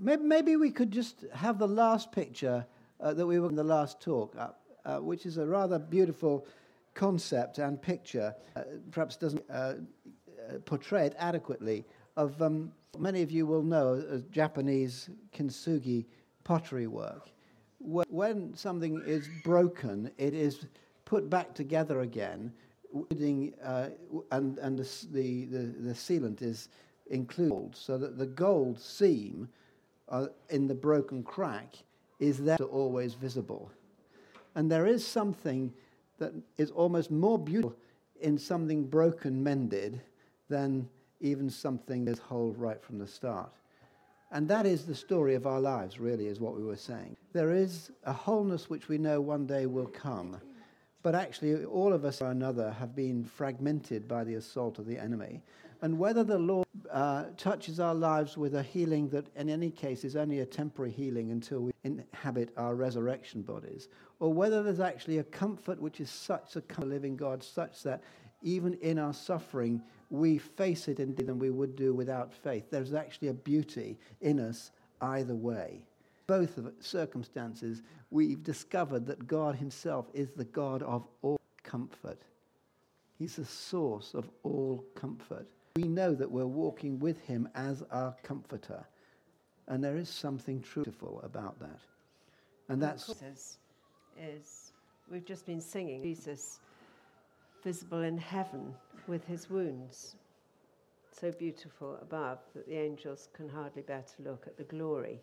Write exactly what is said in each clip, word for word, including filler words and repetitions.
maybe, maybe we could just have the last picture uh, that we were in the last talk up, uh, which is a rather beautiful concept and picture, uh, perhaps doesn't uh, uh, portray it adequately, of um, many of you will know as Japanese kintsugi pottery work. When something is broken, it is put back together again, uh, and, and the, the, the sealant is included, so that the gold seam uh, in the broken crack is there always visible. And there is something that is almost more beautiful in something broken mended than even something that's whole right from the start. And that is the story of our lives, really, is what we were saying. There is a wholeness which we know one day will come, but actually all of us or another have been fragmented by the assault of the enemy. And whether the Lord uh, touches our lives with a healing that in any case is only a temporary healing until we inhabit our resurrection bodies, or whether there's actually a comfort which is such a comfort, living God, such that even in our suffering we face it indeed than we would do without faith. There's actually a beauty in us either way. Both of circumstances, we've discovered that God himself is the God of all comfort. He's the source of all comfort. We know that we're walking with him as our comforter. And there is something truthful about that. And that's... Is, is we've just been singing Jesus visible in heaven with his wounds. So beautiful above that the angels can hardly bear to look at the glory.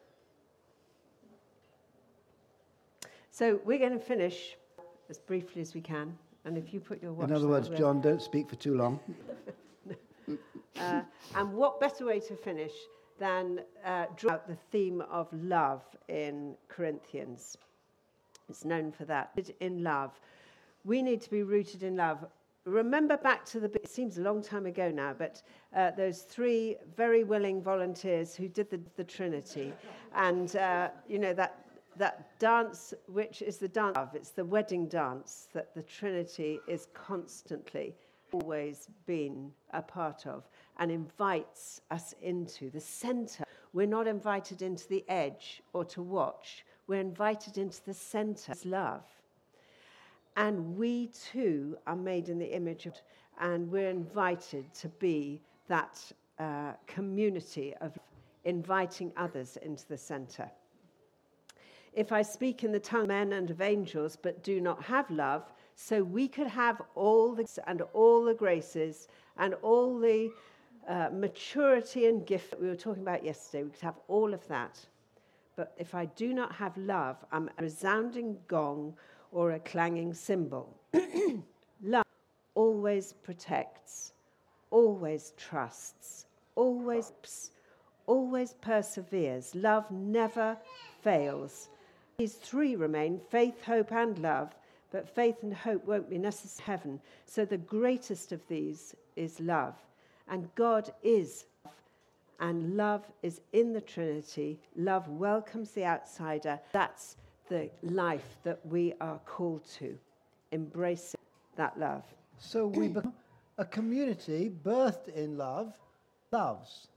So we're going to finish as briefly as we can. And if you put your watch... In other words, John, don't speak for too long. uh, and what better way to finish than uh, draw out the theme of love in Corinthians. It's known for that. In love. We need to be rooted in love. Remember back to the, it seems a long time ago now, but uh, those three very willing volunteers who did the, the Trinity. And, uh, you know, that that dance, which is the dance of, it's the wedding dance that the Trinity is constantly, always been a part of and invites us into the center. We're not invited into the edge or to watch. We're invited into the center. It's love. And we too are made in the image of, and we're invited to be that uh, community of inviting others into the center. If I speak in the tongue of men and of angels, but do not have love, so we could have all the and all the graces and all the uh, maturity and gift that we were talking about yesterday. We could have all of that. But if I do not have love, I'm a resounding gong or a clanging cymbal. Love always protects, always trusts, always, always perseveres. Love never fails. These three remain, faith, hope, and love, but faith and hope won't be necessary in heaven. So the greatest of these is love. And God is love, and love is in the Trinity. Love welcomes the outsider. That's the life that we are called to, embracing that love. So we become a community birthed in love, loves.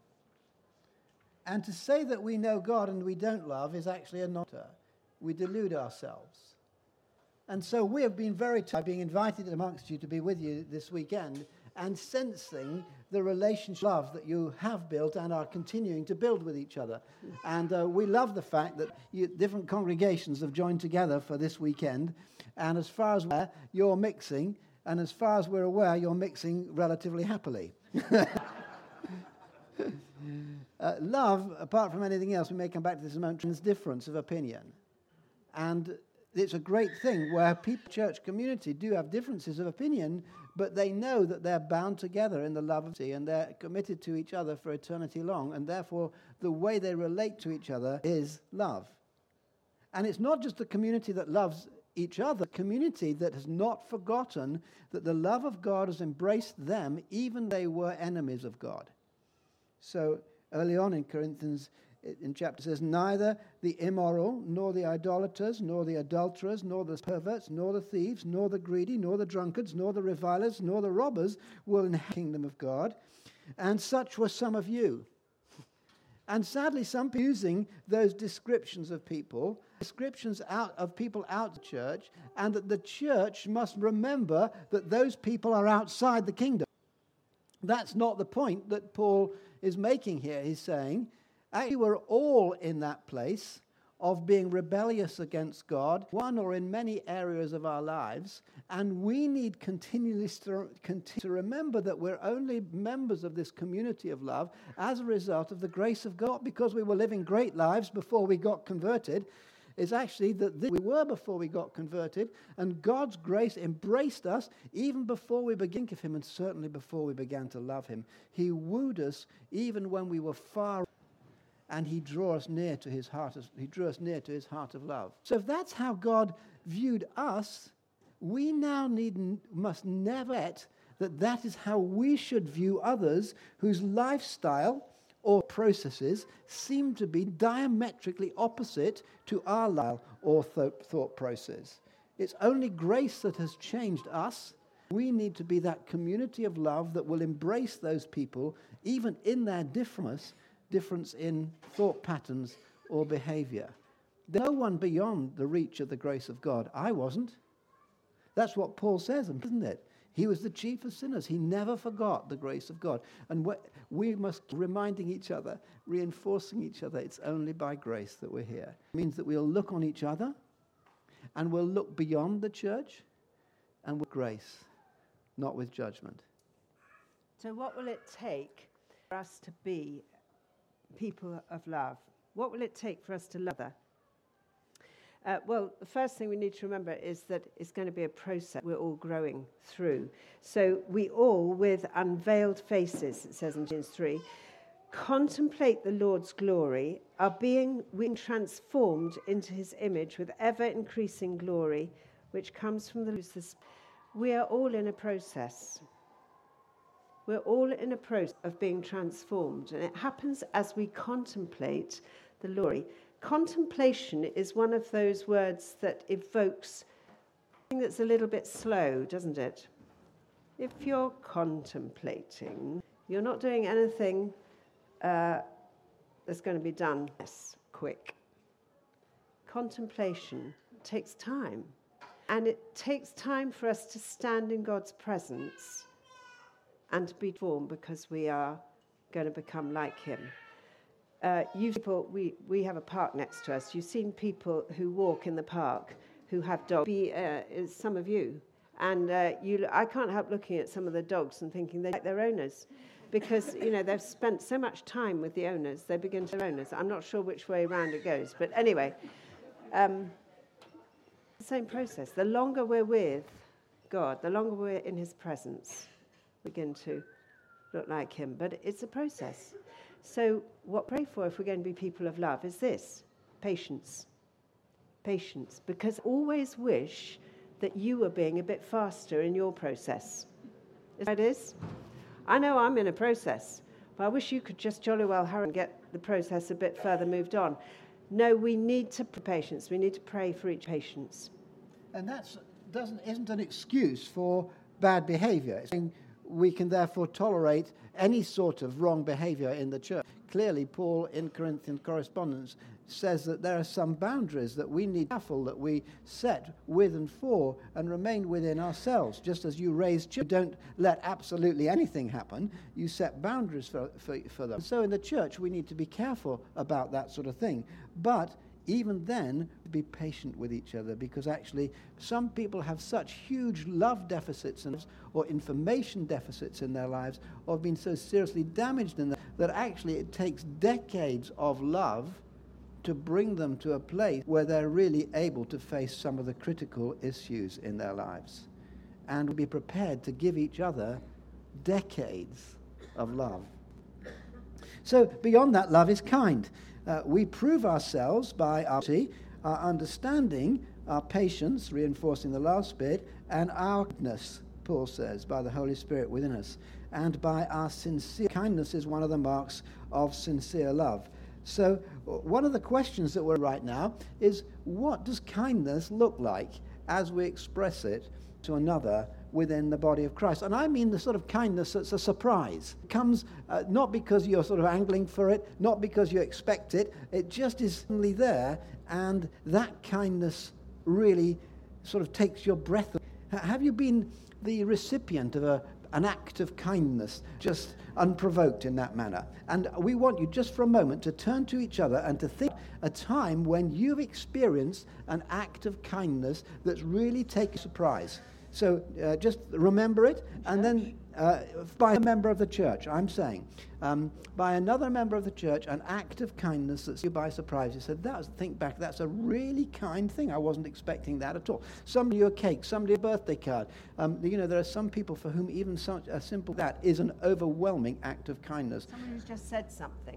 And to say that we know God and we don't love is actually a nonsense. We delude ourselves. And so we have been very tired being invited amongst you to be with you this weekend and sensing the relationship love that you have built and are continuing to build with each other. And uh, we love the fact that you, different congregations have joined together for this weekend. And as far as we're aware, you're mixing. And as far as we're aware, you're mixing relatively happily. uh, love, apart from anything else, we may come back to this in a moment, is difference of opinion. And it's a great thing where people, church community, do have differences of opinion, but they know that they're bound together in the love of God, and they're committed to each other for eternity long, and therefore the way they relate to each other is love. And it's not just the community that loves each other, community that has not forgotten that the love of God has embraced them, even they were enemies of God. So early on in Corinthians, in chapter says, neither the immoral, nor the idolaters, nor the adulterers, nor the perverts, nor the thieves, nor the greedy, nor the drunkards, nor the revilers, nor the robbers will inherit the kingdom of God. And such were some of you. And sadly, some people are using those descriptions of people, descriptions out of people out of the church, and that the church must remember that those people are outside the kingdom. That's not the point that Paul is making here. He's saying, actually, we're all in that place of being rebellious against God, one or in many areas of our lives, and we need continually to, continue to remember that we're only members of this community of love as a result of the grace of God, because we were living great lives before we got converted. It's actually that this we were before we got converted, and God's grace embraced us even before we began to think of him, and certainly before we began to love him. He wooed us even when we were far, and he drew us near to his heart. Of, he drew us near to his heart of love. So if that's how God viewed us, we now need must never forget that that is how we should view others whose lifestyle or processes seem to be diametrically opposite to our life or th- thought process. It's only grace that has changed us. We need to be that community of love that will embrace those people, even in their difference, difference in thought patterns or behavior. There's no one beyond the reach of the grace of God. I wasn't. That's what Paul says, isn't it? He was the chief of sinners. He never forgot the grace of God. And we must keep reminding each other, reinforcing each other, it's only by grace that we're here. It means that we'll look on each other, and we'll look beyond the church, and with grace, not with judgment. So what will it take for us to be people of love? What will it take for us to love her? Uh, well, the first thing we need to remember is that it's going to be a process we're all growing through. So we all, with unveiled faces, it says in James three, contemplate the Lord's glory, are being, being transformed into his image with ever-increasing glory, which comes from the Lord. We are all in a process. We're all in a process of being transformed, and it happens as we contemplate the glory. Contemplation is one of those words that evokes something that's a little bit slow, doesn't it? If you're contemplating, you're not doing anything uh, that's going to be done less quick. Contemplation takes time, and it takes time for us to stand in God's presence and to be formed, because we are going to become like him. Uh, you people, we, we have a park next to us. You've seen people who walk in the park who have dogs. Be, uh, is some of you. And uh, you, I can't help looking at some of the dogs and thinking they like their owners. Because, you know, they've spent so much time with the owners, they begin to their owners. I'm not sure which way around it goes. But anyway, um, the same process. The longer we're with God, the longer we're in his presence, we begin to look like him. But it's a process. So what pray for if we're going to be people of love is this: patience. Patience. Because I always wish that you were being a bit faster in your process. Is that it is? I know I'm in a process, but I wish you could just jolly well hurry and get the process a bit further moved on. No, we need to pray patience. We need to pray for each patience. And that doesn't isn't an excuse for bad behavior. It's saying we can therefore tolerate any sort of wrong behavior in the church. Clearly, Paul in Corinthian correspondence says that there are some boundaries that we need to be careful that we set with and for and remain within ourselves. Just as you raise children, don't let absolutely anything happen. You set boundaries for, for, for them. So in the church, we need to be careful about that sort of thing. But even then, be patient with each other, because actually some people have such huge love deficits and, or information deficits in their lives, or have been so seriously damaged in them, that actually it takes decades of love to bring them to a place where they're really able to face some of the critical issues in their lives, and be prepared to give each other decades of love. So beyond that, love is kind. Uh, we prove ourselves by our, our understanding, our patience, reinforcing the last bit, and our kindness, Paul says, by the Holy Spirit within us, and by our sincere kindness is one of the marks of sincere love. So one of the questions that we're right now is, what does kindness look like as we express it to another within the body of Christ. And I mean the sort of kindness that's a surprise. It comes uh, not because you're sort of angling for it, not because you expect it. It just is suddenly there, and that kindness really sort of takes your breath away. Have you been the recipient of a, an act of kindness, just unprovoked in that manner? And we want you just for a moment to turn to each other and to think a time when you've experienced an act of kindness that's really taken surprise. So uh, just remember it, and then uh, by a member of the church, I'm saying, um, by another member of the church, an act of kindness that's you by surprise. You said, "That's think back. That's a really kind thing. I wasn't expecting that at all." Somebody you a cake, somebody a birthday card. Um, you know, there are some people for whom even such a simple that is an overwhelming act of kindness. Someone who's just said something.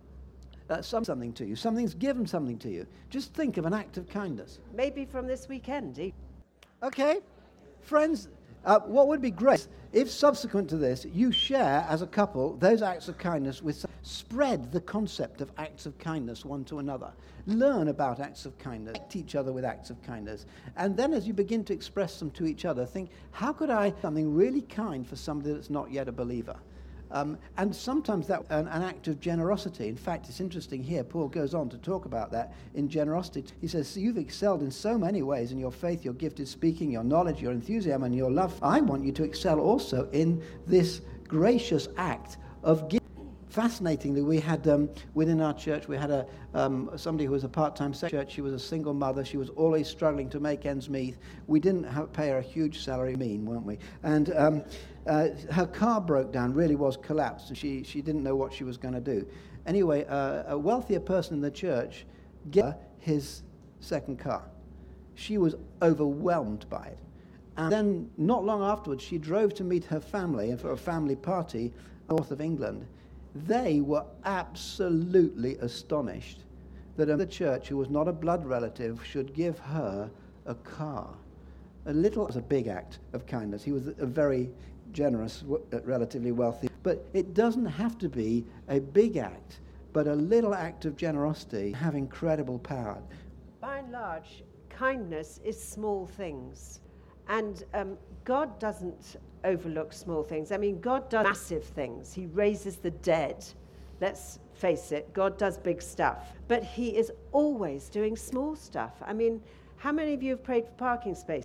Uh, some, something to you. Something's given something to you. Just think of an act of kindness. Maybe from this weekend. eh? Okay. Friends, uh, what would be great if subsequent to this you share as a couple those acts of kindness with spread the concept of acts of kindness one to another. Learn about acts of kindness, teach each other with acts of kindness. And then as you begin to express them to each other, think, how could I do something really kind for somebody that's not yet a believer? Um, and sometimes that an, an act of generosity. In fact, it's interesting here, Paul goes on to talk about that in generosity. He says, so you've excelled in so many ways in your faith, your gifted speaking, your knowledge, your enthusiasm, and your love. I want you to excel also in this gracious act of giving. Fascinatingly, we had um, within our church, we had a um, somebody who was a part-time secretary. She was a single mother. She was always struggling to make ends meet. We didn't have, pay her a huge salary, mean, weren't we? And um, uh, her car broke down, really was collapsed, and she, she didn't know what she was going to do. Anyway, uh, a wealthier person in the church gave her his second car. She was overwhelmed by it. And then, not long afterwards, she drove to meet her family for a family party north of England. They were absolutely astonished that a church who was not a blood relative should give her a car. A little was a big act of kindness. He was a very generous, relatively wealthy. But it doesn't have to be a big act, but a little act of generosity have incredible power. By and large, kindness is small things. And um, God doesn't overlook small things. I mean, God does massive things. He raises the dead. Let's face it, God does big stuff. But he is always doing small stuff. I mean, how many of you have prayed for parking space?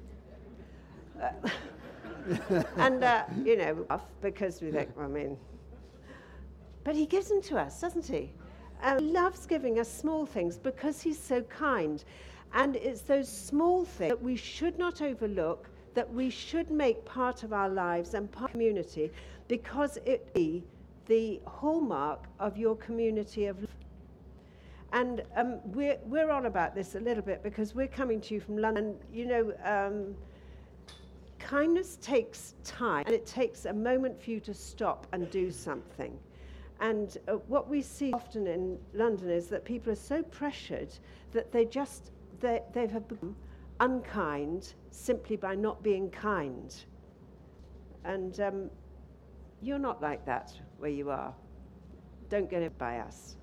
Uh, and, uh, you know, because we think, I mean, but he gives them to us, doesn't he? And he loves giving us small things because he's so kind. And it's those small things that we should not overlook, that we should make part of our lives and part of the community, because it be the hallmark of your community of life. And um, we're, we're on about this a little bit because we're coming to you from London. You know, um, kindness takes time, and it takes a moment for you to stop and do something. And uh, what we see often in London is that people are so pressured that they just, they, they have become unkind simply by not being kind. And um, you're not like that where you are. Don't get it by us.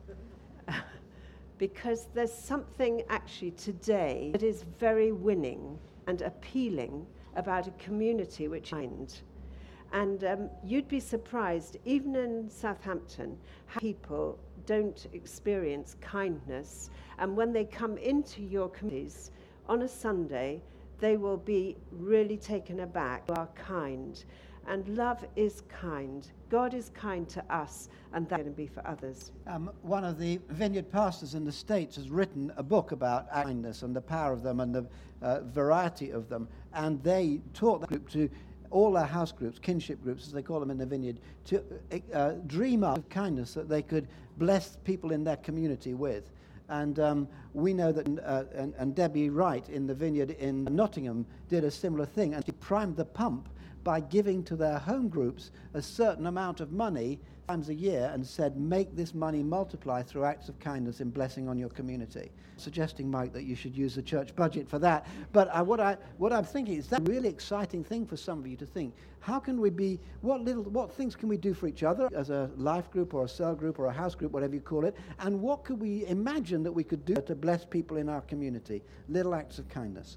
Because there's something actually today that is very winning and appealing about a community which is kind. And um, you'd be surprised, even in Southampton, how people don't experience kindness. And when they come into your communities on a Sunday, they will be really taken aback. You are kind. And love is kind. God is kind to us, and that's going to be for others. Um, one of the vineyard pastors in the States has written a book about kindness and the power of them and the uh, variety of them. And they taught the group to all our house groups, kinship groups, as they call them in the vineyard, to uh, dream up of kindness that they could bless people in their community with. And um, we know that, uh, and, and Debbie Wright in the vineyard in Nottingham did a similar thing, and she primed the pump by giving to their home groups a certain amount of money times a year and said, make this money multiply through acts of kindness in blessing on your community. Suggesting, Mike, that you should use the church budget for that. But uh, what, I, what I'm thinking is that really exciting thing for some of you to think. How can we be, what little, what things can we do for each other as a life group or a cell group or a house group, whatever you call it, and what could we imagine that we could do to bless people in our community? Little acts of kindness.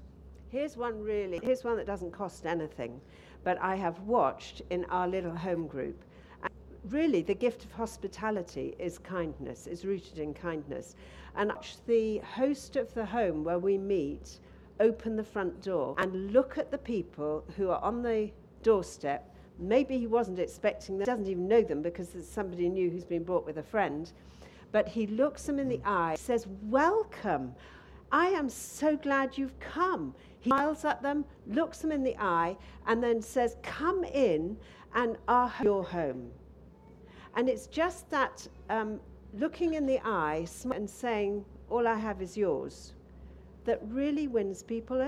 Here's one really, here's one that doesn't cost anything, but I have watched in our little home group. And really, the gift of hospitality is kindness, is rooted in kindness. And the host of the home where we meet open the front door and look at the people who are on the doorstep. Maybe he wasn't expecting them, doesn't even know them because there's somebody new who's been brought with a friend. But he looks them in the eye, says, welcome. I am so glad you've come. He smiles at them, looks them in the eye, and then says, come in and are your home. And it's just that um, looking in the eye and saying, all I have is yours, that really wins people.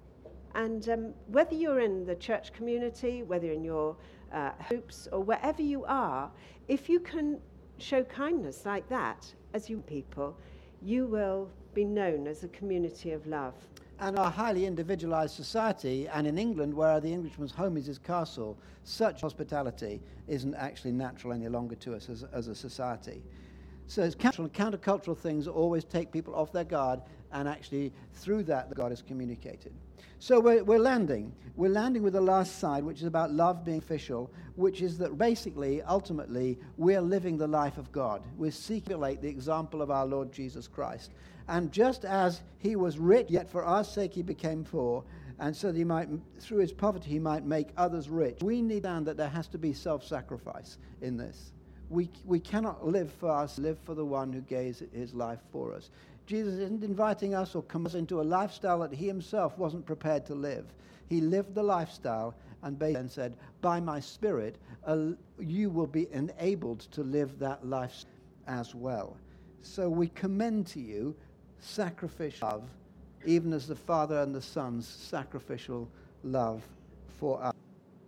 And um, whether you're in the church community, whether in your uh, hopes or wherever you are, if you can show kindness like that as you people, you will be known as a community of love. And our highly individualized society, and in England, where the Englishman's home is his castle, such hospitality isn't actually natural any longer to us as, as a society. So it's counter- countercultural things always take people off their guard, and actually through that God is communicated. So we're, we're landing. We're landing with the last side, which is about love being official, which is that basically, ultimately, we're living the life of God. We seeking the example of our Lord Jesus Christ. And just as he was rich, yet for our sake he became poor, and so that he might, through his poverty, he might make others rich. We need to understand that there has to be self-sacrifice in this. We we cannot live for us, live for the one who gave his life for us. Jesus isn't inviting us or comes into a lifestyle that he himself wasn't prepared to live. He lived the lifestyle and basically said, by my Spirit, uh, you will be enabled to live that life as well. So we commend to you sacrificial love, even as the Father and the Son's sacrificial love for us.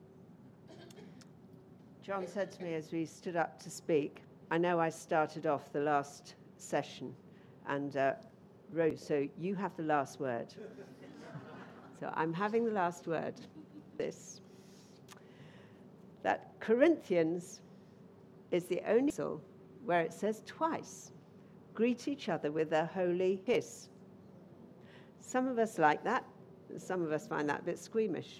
John said to me as we stood up to speak, I know I started off the last session and uh, Rose, so you have the last word. So I'm having the last word. This, that Corinthians is the only epistle where it says twice, greet each other with a holy kiss. Some of us like that. Some of us find that a bit squeamish.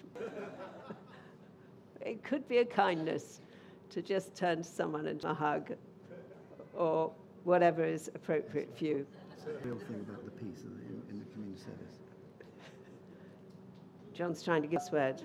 It could be a kindness to just turn to someone and a hug or whatever is appropriate for you. The real thing about the peace in, in the community service. John's trying to give us word.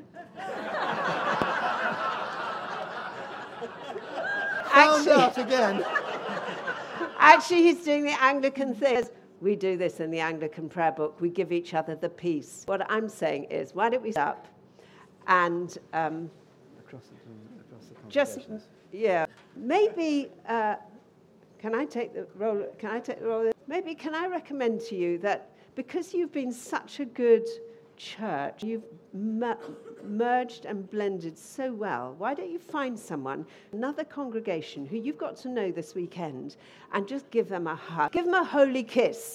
Found out again. Actually, he's doing the Anglican thing. We do this in the Anglican prayer book. We give each other the peace. What I'm saying is, why don't we stop and um, across the, across the just, yeah, maybe. Uh, can I take the role? Can I take the role? Maybe can I recommend to you that because you've been such a good church, you've mer- merged and blended so well, why don't you find someone, another congregation who you've got to know this weekend, and just give them a hug, give them a holy kiss.